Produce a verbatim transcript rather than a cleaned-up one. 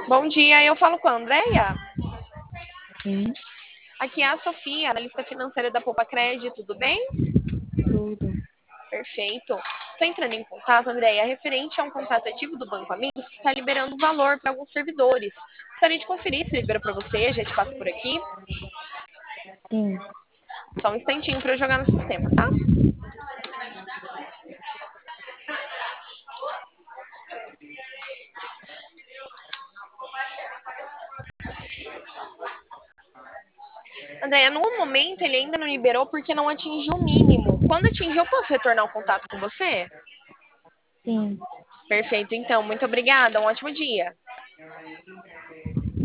Bom dia, eu falo com a Andrea. Sim, Aqui é a Sofia, analista financeira da Poupa Crédito, tudo bem? tudo. Perfeito. Estou entrando em contato, Andrea, referente a um contrato ativo do Banco Amigos que está liberando valor para alguns servidores. Gostaria de conferir se libera para você, a gente passa por aqui. Sim, Só um instantinho para eu jogar no sistema, tá? Andrea, no momento ele ainda não liberou porque não atingiu o mínimo. Quando atingir, eu posso retornar o contato com você? sim. Perfeito, então. Muito obrigada. Um ótimo dia.